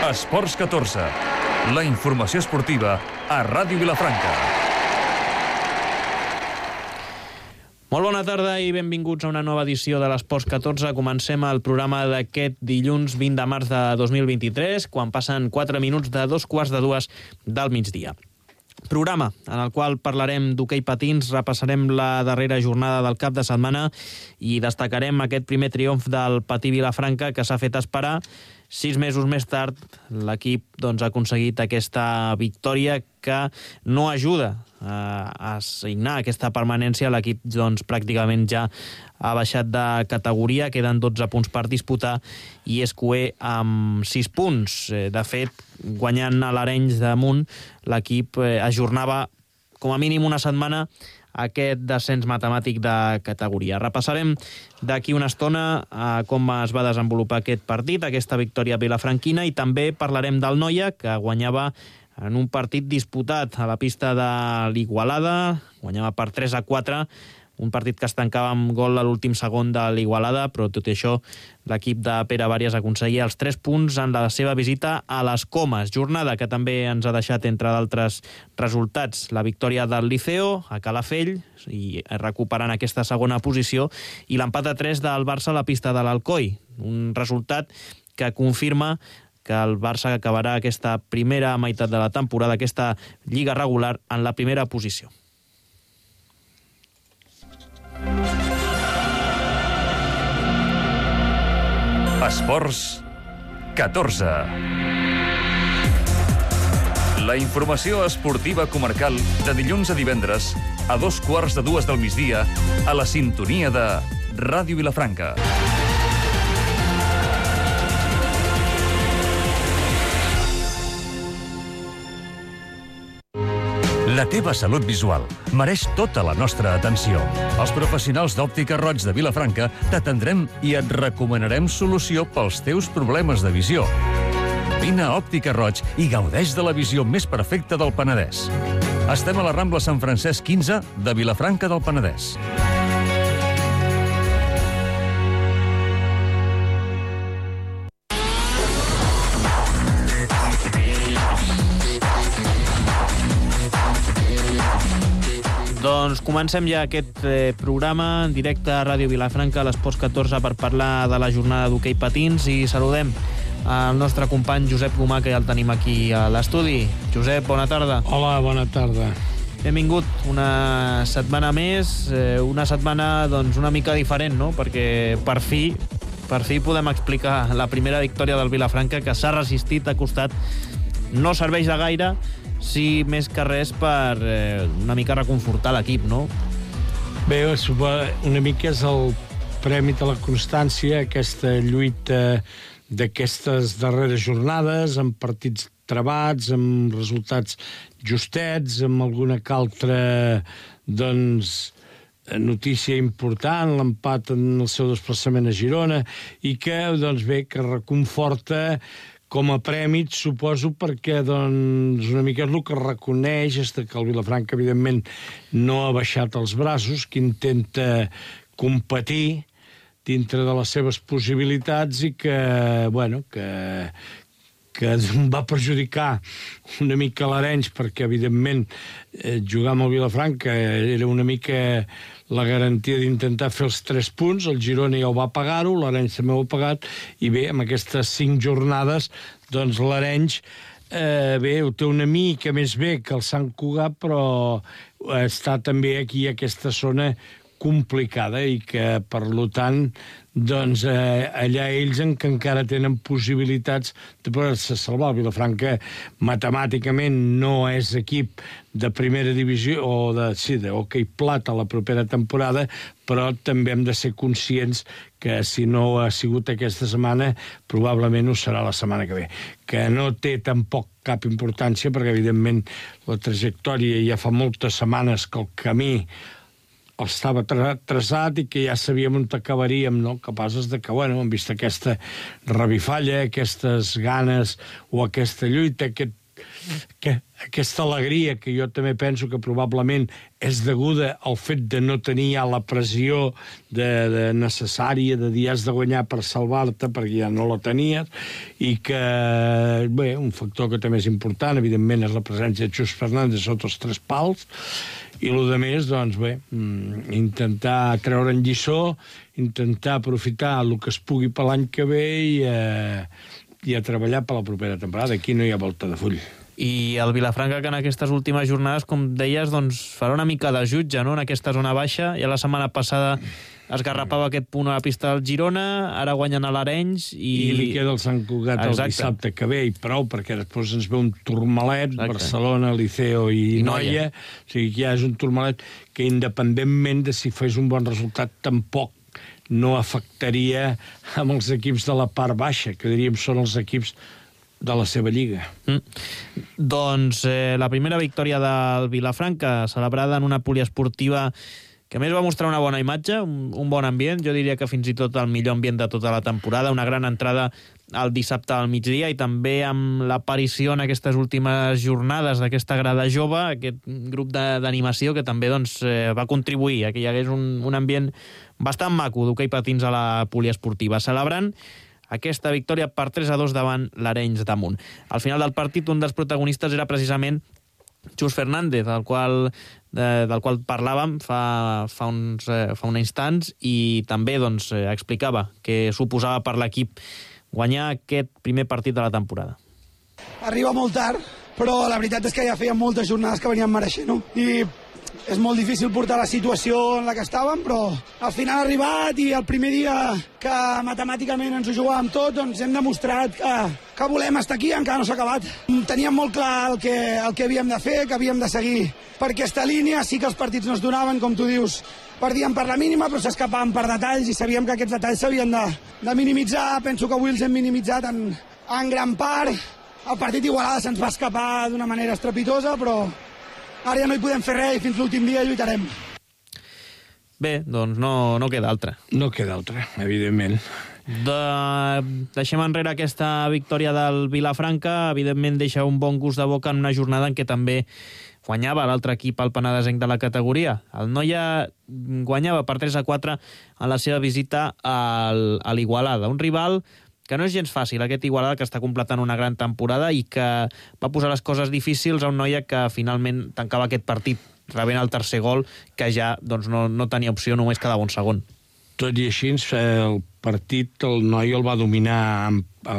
Esports 14, la informació esportiva a Ràdio Vilafranca. Molt bona tarda i benvinguts a una nova edició de l'Esports 14. Comencem el programa d'aquest dilluns 20 de març de 2023, quan passen 4 minuts de 2:15 del migdia. Programa en el qual parlarem d'hoquei patins, repassarem la darrera jornada del cap de setmana i destacarem aquest primer triomf del Patí Vilafranca que s'ha fet esperar. 6 mesos més tard, l'equip ha aconseguit aquesta victòria que no ajuda a assignar aquesta permanència. L'equip pràcticament ja ha baixat de categoria, queden 12 punts per disputar i és cuer amb 6 punts. De fet, guanyant a l'Arenys damunt, l'equip ajornava com a mínim una setmana aquest descens matemàtic de categoria. Repassarem d'aquí una estona com es va desenvolupar aquest partit, aquesta victòria vilafranquina, i també parlarem del Noia, que guanyava en un partit disputat a la pista de l'Igualada, guanyava per 3-4, un partit que es tancava amb gol a l'últim segon de l'Igualada, però tot i això l'equip de Pere Vàries aconseguia els 3 punts en la seva visita a les Comes. Jornada que també ens ha deixat, entre d'altres resultats, la victòria del Liceo a Calafell, i recuperant aquesta segona posició, i l'empat a 3 del Barça a la pista de l'Alcoi. Un resultat que confirma que el Barça acabarà aquesta primera meitat de la temporada, aquesta lliga regular, en la primera posició. Esports 14. La informació esportiva comarcal de dilluns a divendres a 2:15 del migdia a la sintonia de Ràdio Vilafranca. La teva salut visual mereix tota la nostra atenció. Els professionals d'Òptica Roig de Vilafranca t'atendrem i et recomanarem solució pels teus problemes de visió. Vine a Òptica Roig i gaudeix de la visió més perfecta del Penedès. Estem a la Rambla Sant Francesc 15 de Vilafranca del Penedès. Doncs comencem ja aquest programa en directe a Ràdio Vilafranca, a l'Esports 14, per parlar de la jornada d'hoquei patins, i saludem el nostre company Josep Gomà, que ja el tenim aquí a l'estudi. Josep, bona tarda. Hola, bona tarda. Benvingut una setmana més, una setmana una mica diferent, no? Perquè per fi podem explicar la primera victòria del Vilafranca, que s'ha resistit, ha costat, no serveix de gaire, sí, més que res per una mica reconfortar l'equip, no? Bé, una mica és el premi de la constància, aquesta lluita d'aquestes darreres jornades, amb partits trebats, amb resultats justets, amb alguna que altra, notícia important, l'empat en el seu desplaçament a Girona, i que, que reconforta com a premi, suposo, perquè una mica és el que reconeix és que el Vilafranca, evidentment, no ha baixat els braços, que intenta competir dintre de les seves possibilitats i que va perjudicar una mica l'Arenys, perquè, evidentment, jugar amb el Vilafranca era una mica la garantia d'intentar fer els 3 punts. El Girona ja ho va pagar-ho, l'Arenys també ho ha pagat, i bé, amb aquestes 5 jornades, l'Arenys ho té una mica més bé que el Sant Cugat, però està també aquí aquesta zona complicada i que, per tant, allà ells encara tenen possibilitats de poder-se salvar. El Vilafranca matemàticament no és equip de primera divisió o d'hoquei plata la propera temporada, però també hem de ser conscients que si no ha sigut aquesta setmana, probablement ho serà la setmana que ve. Que no té tampoc cap importància, perquè evidentment la trajectòria ja fa moltes setmanes que el camí estava traçat i que ja sabíem on acabaríem, no? Capaces de que, hem vist aquesta revifalla, aquestes ganes o aquesta lluita, aquest aquesta alegria que jo també penso que probablement és deguda al fet de no tenir ja la pressió necessària de dir has de guanyar per salvar-te, perquè ja no la tenies, i que, bé, un factor que també és important, evidentment, és la presència de Xus Fernández sota els 3 pals, i el més, doncs bé, intentar treure'n lliçó, intentar aprofitar el que es pugui per l'any que ve i a treballar per la propera temporada. Aquí no hi ha volta de full. I el Vilafranca, que en aquestes últimes jornades, com deies, doncs farà una mica de jutge, no?, en aquesta zona baixa. Ja la setmana passada esgarrapava aquest punt a la pista del Girona, ara guanyen a l'Arenys i li queda el Sant Cugat el dissabte que ve, i prou, perquè després ens ve un turmalet, Barcelona, Liceo i Noia. O sigui que ja és un turmalet que, independentment de si fes un bon resultat, tampoc no afectaria amb els equips de la part baixa, que diríem són els equips de la seva lliga. Doncs la primera victòria del Vilafranca, celebrada en una poliesportiva que a més va mostrar una bona imatge, un bon ambient, jo diria que fins i tot el millor ambient de tota la temporada, una gran entrada el dissabte al migdia, i també amb l'aparició en aquestes últimes jornades d'aquesta grada jove, aquest grup d'animació que també doncs, va contribuir a que hi hagués un ambient bastant maco d'hoquei patins a la poliesportiva, celebrant aquesta victòria per 3-2 davant l'Arenys de Munt. Al final del partit, un dels protagonistes era precisament Xus Fernández, del qual parlàvem fa uns instants, i també doncs, explicava que suposava per l'equip guanyar aquest primer partit de la temporada. Arriba molt tard, però la veritat és que ja feien moltes jornades que veníem mereixent, no? I és molt difícil portar la situació en la que estàvem, però al final ha arribat, i el primer dia que matemàticament ens ho jugàvem tot, doncs hem demostrat que volem estar aquí, encara no s'ha acabat. Teníem molt clar el que havíem de fer, que havíem de seguir per aquesta línia. Sí que els partits no es donaven, com tu dius, perdíem per la mínima, però s'escapaven per detalls, i sabíem que aquests detalls s'havien de minimitzar. Penso que avui els hem minimitzat en gran part. El partit d'Igualada se'ns va escapar d'una manera estrepitosa, però ara ja no hi podem fer res, i fins l'últim dia lluitarem. Bé, doncs no queda altra. No queda altra, evidentment. Deixem enrere aquesta victòria del Vilafranca. Evidentment deixa un bon gust de boca en una jornada en què també guanyava l'altre equip al penedesenc de la categoria. El Noia guanyava per 3-4 en la seva visita a l'Igualada, un rival que no és gens fàcil, aquest Igualada, que està completant una gran temporada i que va posar les coses difícils a un Noia que finalment tancava aquest partit rebent el tercer gol, que ja doncs, no tenia opció, només quedava un segon. Tot i així, el partit el Noia el va dominar,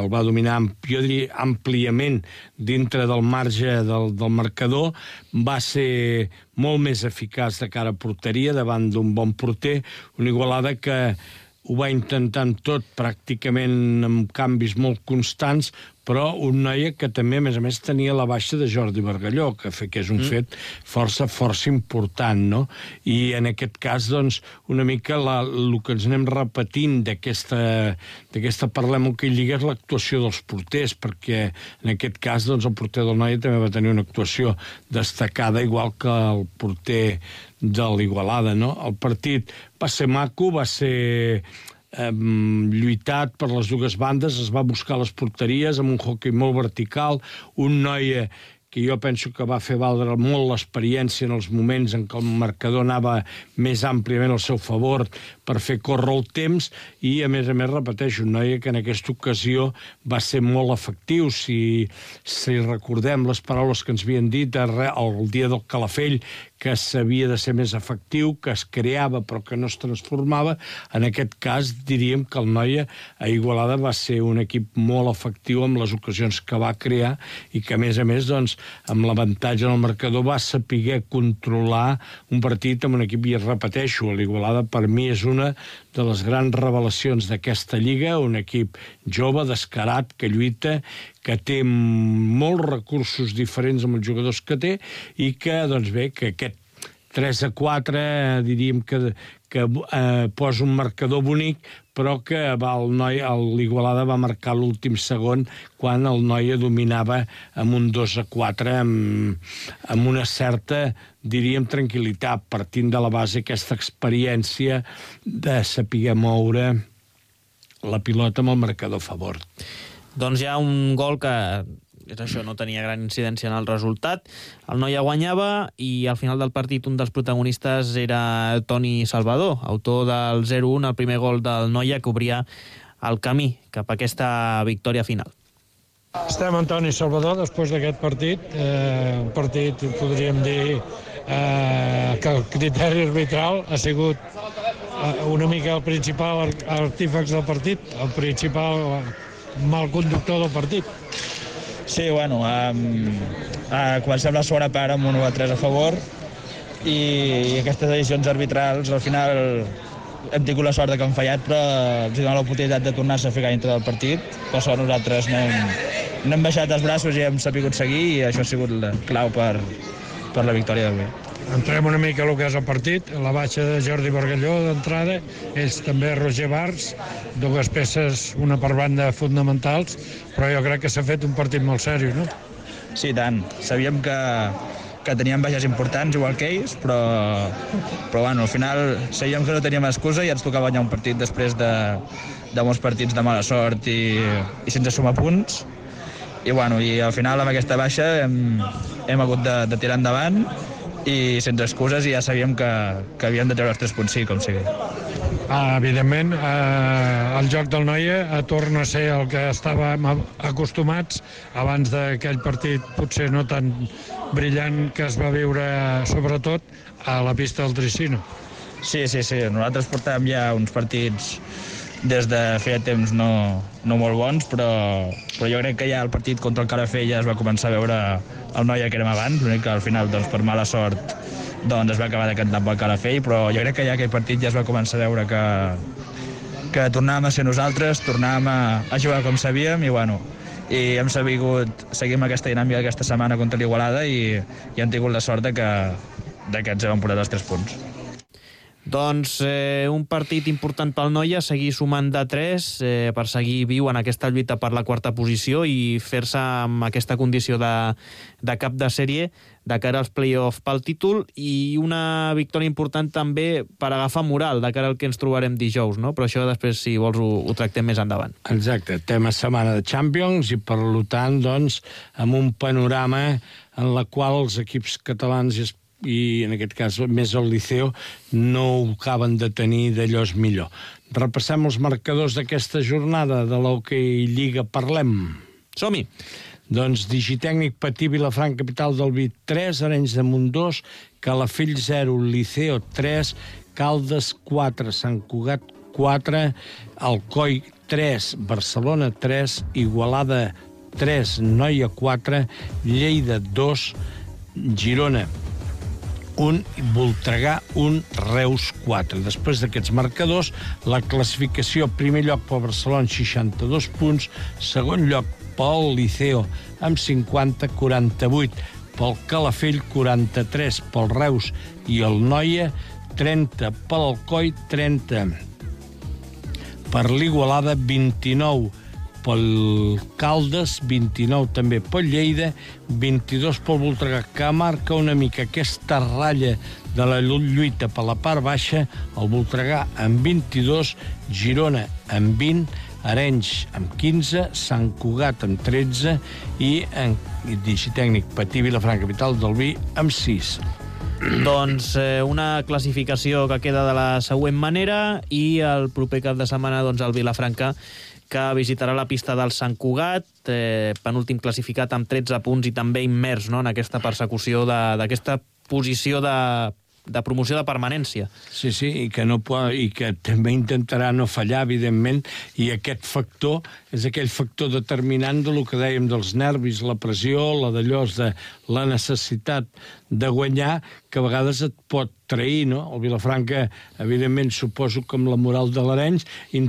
jo diria, àmpliament dintre del marge del marcador. Va ser molt més eficaç de cara a porteria davant d'un bon porter, una Igualada que ho va intentant tot pràcticament amb canvis molt constants, però un Noia que també, a més, tenia la baixa de Jordi Bargalló, que és un fet força important, no? I en aquest cas, doncs, una mica el que ens anem repetint d'aquesta Parlem Hoquei Lliga és l'actuació dels porters, perquè en aquest cas, doncs, el porter del Noia també va tenir una actuació destacada, igual que el porter de l'Igualada, no? El partit va ser maco, va ser lluitat per les dues bandes, es va buscar les porteries amb un hoquei molt vertical, un Noia que jo penso que va fer valdre molt l'experiència en els moments en què el marcador anava més àmpliament al seu favor per fer córrer el temps, i a més, repeteixo, un Noia que en aquesta ocasió va ser molt efectiu. Si recordem les paraules que ens havien dit el dia del Calafell, que s'havia de ser més efectiu, que es creava però que no es transformava, en aquest cas diríem que el Noia a Igualada va ser un equip molt efectiu amb les ocasions que va crear, i que a més, doncs, amb l'avantatge en el marcador va saber controlar un partit amb un equip, i repeteixo, l'Igualada per mi és una de les grans revelacions d'aquesta lliga, un equip jove, descarat, que lluita, que té molts recursos diferents amb els jugadors que té, i que, doncs bé, que aquest 3-4 diríem que posa un marcador bonic, però que l'Igualada va marcar l'últim segon quan el Noia dominava amb un 2-4 amb una certa, diríem, tranquil·litat, partint de la base aquesta experiència de saber moure la pilota amb el marcador a favor. Doncs hi ha un gol que és això, no tenia gran incidència en el resultat. El Noia guanyava i al final del partit un dels protagonistes era Toni Salvador, autor del 0-1, el primer gol del Noia que obria el camí cap a aquesta victòria final. Estem amb Toni Salvador després d'aquest partit. Un partit, podríem dir, que el criteri arbitral ha sigut una mica el principal artífex del partit, el principal mal conductor del partit. Sí, bueno, comencem la segona part amb un 1-3 a favor i aquestes decisions arbitrals al final hem tingut la sort que han fallat, però els donen l'oportunitat de tornar-se a ficar dintre del partit. Per això nosaltres no hem baixat els braços i hem sabut seguir i això ha sigut la clau per la victòria d'avui. Entrem una mica el que és el partit, la baixa de Jordi Bargalló d'entrada, ells també Roger Bars, dues peces, una per banda, fonamentals, però jo crec que s'ha fet un partit molt seriós, no? Sí, tant. Sabíem que teníem baixes importants, igual que ells, però bueno, al final sabíem que no teníem excusa i ens tocava guanyar un partit després de molts partits de mala sort i sense sumar punts. I al final amb aquesta baixa hem hagut de tirar endavant i sense excuses i ja sabíem que havíem de treure els 3 punts, sí, com sigui. Evidentment, el joc del Noia torna a ser el que estàvem acostumats abans d'aquell partit potser no tan brillant que es va viure sobretot a la pista del Tricino. Sí, nosaltres portàvem ja uns partits des de feia temps no molt bons, però jo crec que ja el partit contra el Calafell ja es va començar a veure el Noia que érem abans, l'únic que al final, per mala sort, es va acabar decantant pel Calafell, però jo crec que ja aquell partit ja es va començar a veure que tornàvem a ser nosaltres, tornàvem a jugar com sabíem i hem sabut seguir amb aquesta dinàmica aquesta setmana contra l'Igualada i hem tingut la sort que ens hem portat els 3 punts. Doncs un partit important pel Noia, seguir sumant de 3 per seguir viu en aquesta lluita per la quarta posició i fer-se amb aquesta condició de cap de sèrie de cara als play-off pel títol i una victòria important també per agafar moral de cara al que ens trobarem dijous, no? Però això després, si vols, ho tractem més endavant. Exacte, tema setmana de Champions i per tant, doncs, amb un panorama en la qual els equips catalans i en aquest cas més el Liceo no ho acaben de tenir d'allò és millor. Repassem els marcadors d'aquesta jornada de l'Hockey Lliga Parlem. Som-hi! Doncs Digitècnic Patí Vilafranca Capital del Vi 3, Arenys de Munt 2, Calafell 0, Liceo 3, Caldes 4, Sant Cugat 4, Alcoi 3, Barcelona 3, Igualada 3, Noia 4, Lleida 2, Girona 1, Voltregà 1, Reus 4. Després d'aquests marcadors, la classificació: primer lloc pel Barcelona, 62 punts, segon lloc pel Liceo, amb 50-48, pel Calafell, 43, pel Reus i el Noia, 30, per l'Alcoi, 30, per l'Igualada, 29, pel Caldes, 29 també pel Lleida, 22 pel Voltregà, que marca una mica aquesta ratlla de la lluita per la part baixa, el Voltregà amb 22, Girona amb 20, Arenys amb 15, Sant Cugat amb 13 i Digitècnic Patí Vilafranca Capital del Vi amb 6. Doncs una classificació que queda de la següent manera i el proper cap de setmana doncs, el Vilafranca, que visitarà la pista del Sant Cugat, penúltim classificat amb 13 punts i també immers, no?, en aquesta persecució d'aquesta posició de promoció de permanència. Sí, i que també intentarà no fallar, evidentment, i aquest factor és aquell factor determinant del que dèiem dels nervis, la pressió, la de la necessitat de guanyar, que a vegades et pot trair, no? El Vilafranca, evidentment, suposo que amb la moral de l'Arenys,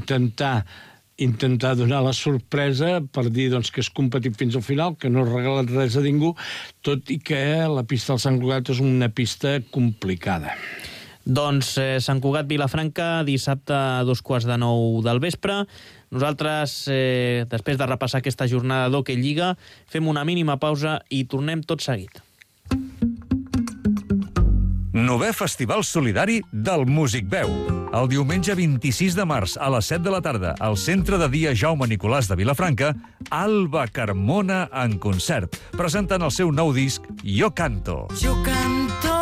intentar donar la sorpresa per dir doncs, que és competit fins al final, que no regala res a ningú, tot i que la pista del Sant Cugat és una pista complicada. Doncs Sant Cugat-Vilafranca, dissabte a 8:45 del vespre. Nosaltres, després de repassar aquesta jornada d'Hockey Lliga, fem una mínima pausa i tornem tot seguit. 9è Festival Solidari del Músic Veu. El diumenge 26 de març a les 7 de la tarda al Centre de Dia Jaume Nicolàs de Vilafranca, Alba Carmona en concert, presentant el seu nou disc Jo Canto. Yo canto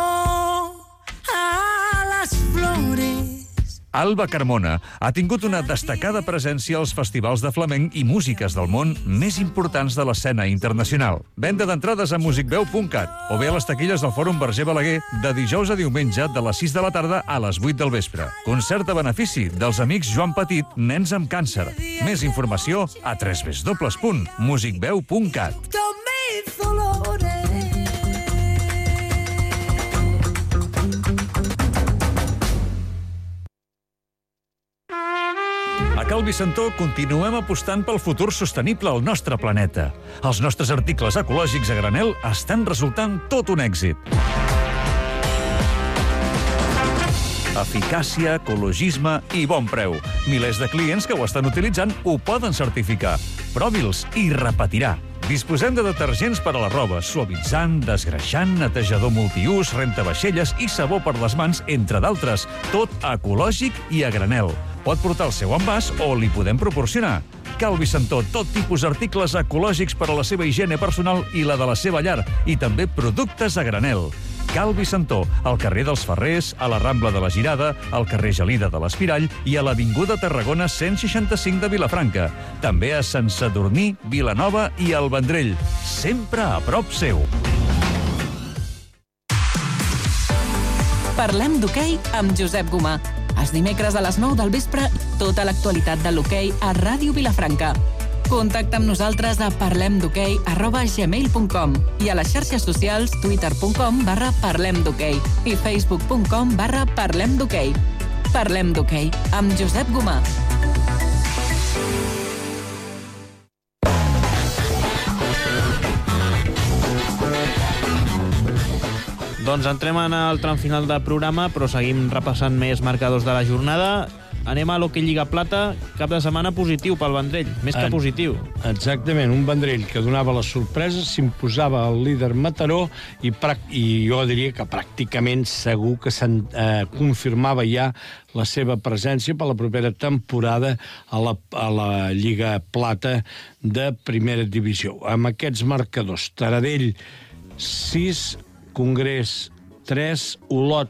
a las flores. Alba Carmona ha tingut una destacada presència als festivals de flamenc i músiques del món més importants de l'escena internacional. Venda d'entrades a musicveu.cat o bé a les taquilles del Fòrum Verger Balaguer de dijous a diumenge de les 6 de la tarda a les 8 del vespre. Concert a benefici dels amics Joan Petit, Nens amb Càncer. Més informació a www.musicveu.cat. A Cal Vicentó continuem apostant pel futur sostenible al nostre planeta. Els nostres articles ecològics a granel estan resultant tot un èxit. Eficàcia, ecologisme i bon preu. Milers de clients que ho estan utilitzant ho poden certificar. Provi'ls i repetirà. Disposem de detergents per a la roba, suavitzant, desgreixant, netejador multiús, rentavaixelles i sabó per les mans, entre d'altres. Tot ecològic i a granel. Pot portar el seu envàs o li podem proporcionar. Cal Vicentó, tot tipus d'articles ecològics per a la seva higiene personal i la de la seva llar, i també productes a granel. Cal Vicentó, al carrer dels Ferrers, a la Rambla de la Girada, al carrer Gelida de l'Espirall i a l'Avinguda Tarragona 165 de Vilafranca. També a Sant Sadurní, Vilanova i el Vendrell. Sempre a prop seu. Parlem d'hoquei amb Josep Gomà. Els dimecres a les 9 del vespre, tota l'actualitat de l'hoquei a Ràdio Vilafranca. Contacta amb nosaltres a parlemdhoquei@gmail.com i a les xarxes socials twitter.com/parlemdhoquei i facebook.com/parlemdhoquei. Parlem d'hoquei amb Josep Gomà. Doncs entrem en el tram final del programa, però seguim repassant més marcadors de la jornada. Anem a l'Hoquei Lliga Plata, cap de setmana positiu pel Vendrell, més que positiu. Exactament, un Vendrell que donava les sorpreses, s'imposava el líder Mataró i jo diria que pràcticament segur que confirmava ja la seva presència per la propera temporada a la Lliga Plata de Primera Divisió. Amb aquests marcadors, Taradell 6, Congrés 3, Olot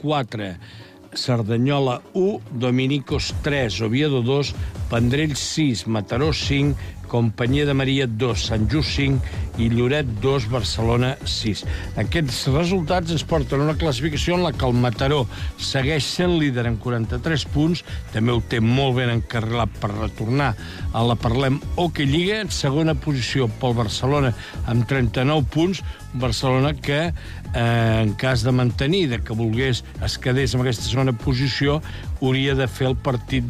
4, Cerdanyola 1, Dominicos 3, Oviedo 2, Vendrell 6, Mataró 5, Companyia de Maria 2, Sant Just 5 i Lloret 2, Barcelona 6. Aquests resultats ens porten a una classificació en la que el Mataró segueix sent líder amb 43 punts, també ho té molt ben encarrilat per retornar a la Parlem Hoquei Lliga, en segona posició pel Barcelona amb 39 punts, Barcelona que en cas de mantenir, que volgués es quedés en aquesta segona posició, hauria de fer el partit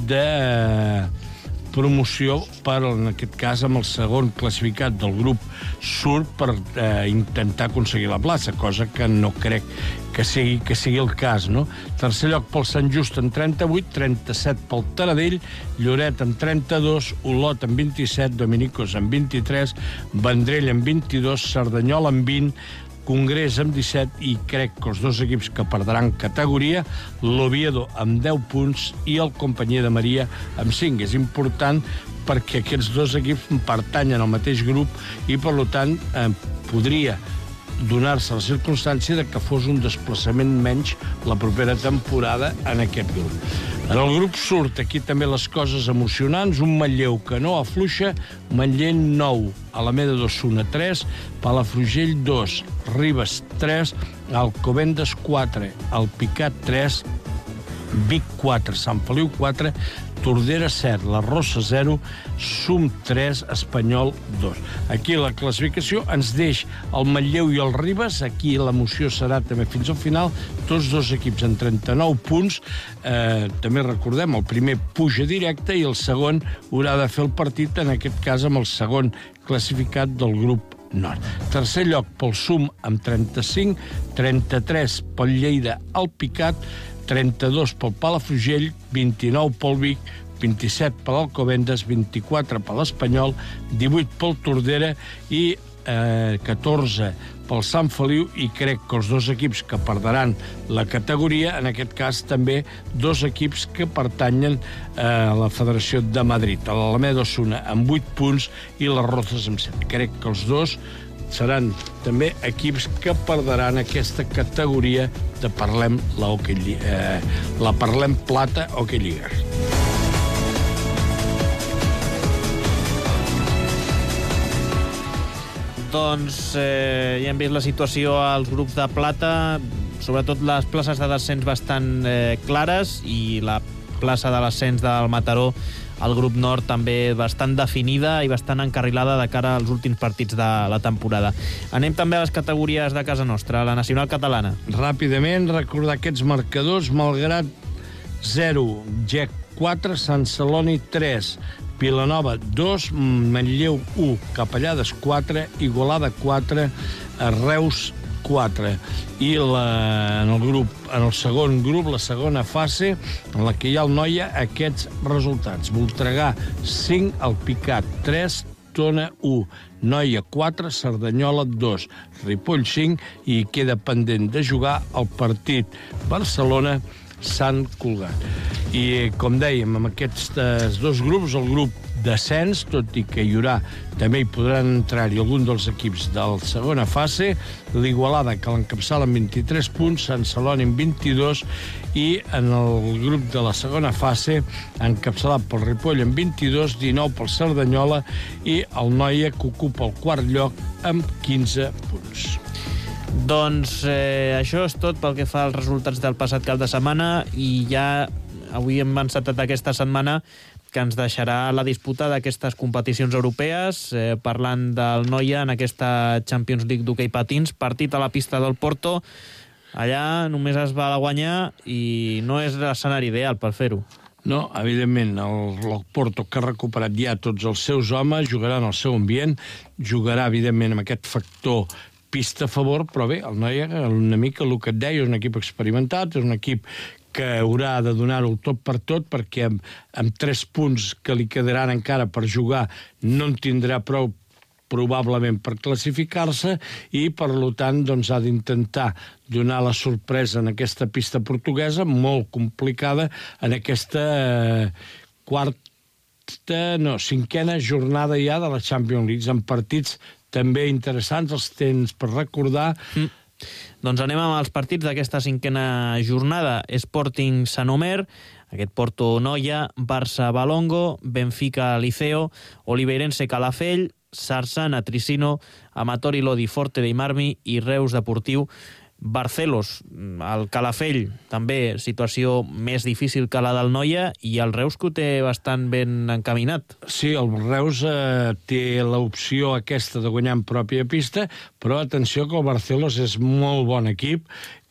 de promoció per, en aquest cas, amb el segon classificat del grup sud per intentar aconseguir la plaça, cosa que no crec que sigui el cas, no? Tercer lloc pel Sant Just amb 38, 37 pel Taradell, Lloret amb 32, Olot amb 27, Dominicos amb 23, Vendrell amb 22, Cerdanyola amb 20, Congrés amb 17 i crec que els dos equips que perdran categoria, l'Oviedo amb 10 punts i el Companyia de Maria amb 5. És important perquè aquests dos equips pertanyen al mateix grup i, per tant, podria donar-se la circumstància de que fos un desplaçament menys la propera temporada en aquest grup. En el grup surt aquí també les coses emocionants, un Manlleu que no afluixa, Manlleu 9, Alameda d'Osuna 3, Palafrugell 2, Ribes 3, Alcobendas 4, Alpicat 3, Vic 4, Sant Feliu 4, Tordera 7, la Rossa 0, Sum 3, Espanyol 2. Aquí la classificació ens deixa el Manlleu i el Ribes, aquí l'emoció serà també fins al final, tots dos equips en 39 punts, també recordem, el primer puja directe i el segon haurà de fer el partit, en aquest cas amb el segon classificat del grup nord. Tercer lloc pel Sum amb 35, 33 pel Lleida Alpicat, 32 pel Palafrugell, 29 pel Vic, 27 per l'Alcobendas, 24 per l'Espanyol, 18 pel Tordera i 14 pel Sant Feliu, i crec que els dos equips que perdran la categoria, en aquest cas també dos equips que pertanyen a la Federació de Madrid, l'Alameda Osuna amb 8 punts i les Rozas amb 7. Crec que els dos seran també equips que perdran aquesta categoria de Parlem la Parlem Plata Hockey Lliga. Doncs ja hem vist la situació als grups de plata, sobretot les places de descens bastant clares, i la plaça de l'ascens del Mataró al grup nord també bastant definida i bastant encarrilada de cara als últims partits de la temporada. Anem també a les categories de casa nostra, la nacional catalana. Ràpidament, recordar aquests marcadors: Malgrat 0, GEC 4, Sant Celoni 3, Vilanova 2, Manlleu 1, Capellades 4, Igualada 4, Reus 4. I en el segon grup, la segona fase, en la que hi ha el Noia, aquests resultats: Voltregà 5, Alpicat 3, Tona 1, Noia 4, Cerdanyola 2, Ripoll 5, i queda pendent de jugar el partit Barcelona-Sant Cugat. I, com dèiem, amb aquests dos grups, el grup descens, tot i que hi haurà, també hi podran entrar-hi algun dels equips de la segona fase, l'Igualada, que l'encapçala amb 23 punts, Sant Celoni amb 22, i en el grup de la segona fase, encapçalat pel Ripoll amb 22, 19 pel Cerdanyola, i el Noia, que ocupa el quart lloc amb 15 punts. Doncs això és tot pel que fa als resultats del passat cap de setmana, i ja avui hem encetat aquesta setmana que ens deixarà la disputa d'aquestes competicions europees, parlant del Noia en aquesta Champions League d'hoquei patins, partit a la pista del Porto. Allà només es va guanyar i no és l'escenari ideal per fer-ho. No, evidentment, el Porto, que ha recuperat ja tots els seus homes, jugarà en el seu ambient, jugarà, evidentment, amb aquest factor pista a favor, però bé, el Noia, una mica el que et deia, és un equip experimentat, és un equip que haurà de donar-ho tot per tot, perquè amb 3 punts que li quedaran encara per jugar no en tindrà prou probablement per classificar-se, i per tant doncs, ha d'intentar donar la sorpresa en aquesta pista portuguesa, molt complicada, en aquesta cinquena jornada ja de la Champions League, amb partits també interessants, els tens per recordar. Doncs anem amb els partits d'aquesta cinquena jornada. Sporting Sant Omer, aquest Porto Noia, Barça Balongo, Benfica Liceo, Oliveirense Calafell, Sarsana Tricino, Amatori Lodi Forte dei Marmi i Reus Deportiu Barcelos. El Calafell també situació més difícil que la del Noia, i el Reus, que ho té bastant ben encaminat. Sí, el Reus té l'opció aquesta de guanyar en pròpia pista, però atenció que el Barcelos és molt bon equip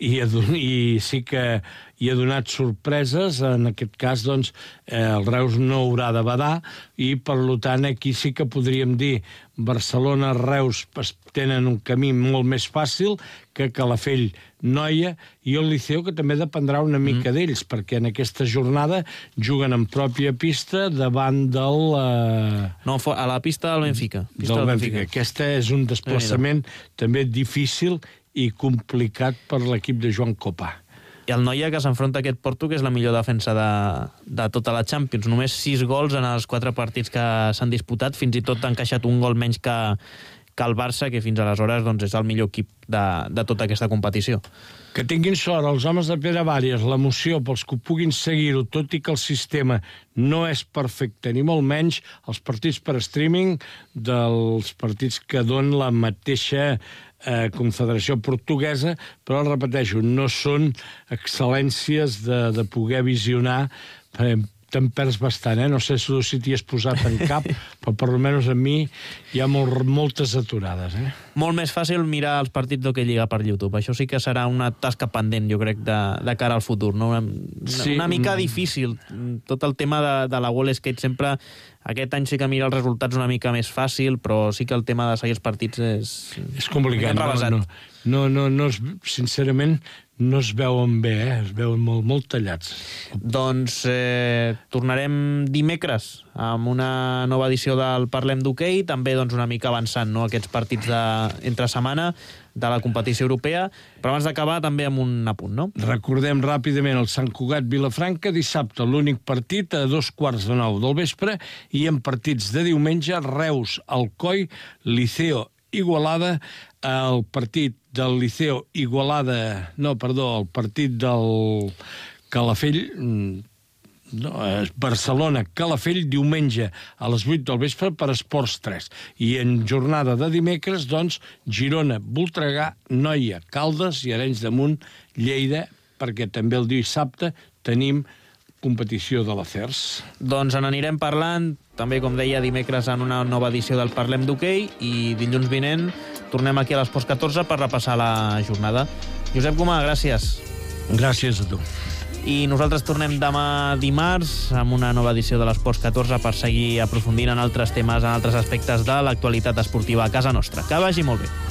i sí que hi ha donat sorpreses. En aquest cas, doncs, el Reus no haurà de badar, i per tant aquí sí que podríem dir Barcelona-Reus tenen un camí molt més fàcil que Calafell Noia, i el Liceu, que també dependrà una mica d'ells, perquè en aquesta jornada juguen en pròpia pista davant del... No, a la pista del Benfica. Del Benfica. Aquesta és un desplaçament també difícil i complicat per l'equip de Joan Copà. I el Noia, que s'enfronta a aquest Porto, que és la millor defensa de tota la Champions. Només 6 gols en els 4 partits que s'han disputat, fins i tot ha encaixat un gol menys que el Barça, que fins aleshores doncs, és el millor equip de tota aquesta competició. Que tinguin sort els homes de Pere Vàries, l'emoció pels que puguin seguir-ho, tot i que el sistema no és perfecte, ni molt menys els partits per streaming dels partits que donen la mateixa Confederació Portuguesa, però, repeteixo, no són excel·lències de poder visionar. Te'n perds bastant, no sé si t'hi has posat en cap, però per almenys a mi hi ha moltes aturades. Molt més fàcil mirar els partits d'Hockey Lliga per YouTube. Això sí que serà una tasca pendent, jo crec, de cara al futur. No? Una mica difícil. Tot el tema de la Wall Skate sempre Aquest any sí que mira els resultats una mica més fàcil, però sí que el tema de seguir els partits és complicat. Sincerament, no es veuen bé, es veuen molt tallats. Doncs tornarem dimecres amb una nova edició del Parlem d'Hoquei, també doncs, una mica avançant, no?, aquests partits entre setmana de la competició europea, però abans d'acabar també amb un apunt, no? Recordem ràpidament el Sant Cugat-Vilafranca, dissabte l'únic partit a 2:15 del vespre, i en partits de diumenge, Reus-Alcoi, Liceo-Igualada, el partit del Liceo Igualada... No, perdó, el partit del Calafell... No, Barcelona-Calafell, diumenge a les 8 del vespre per Esports 3. I en jornada de dimecres, doncs, Girona-Voltregà, Noia, Caldes i Arenys de Munt, Lleida, perquè també el dissabte tenim competició de l'Acers. Doncs en anirem parlant, també, com deia, dimecres en una nova edició del Parlem d'Hoquei, i dilluns vinent tornem aquí a l'Esports 14 per repassar la jornada. Josep Gomà, gràcies. Gràcies a tu. I nosaltres tornem demà dimarts amb una nova edició de l'Esports 14 per seguir aprofundint en altres temes, en altres aspectes de l'actualitat esportiva a casa nostra. Que vagi molt bé.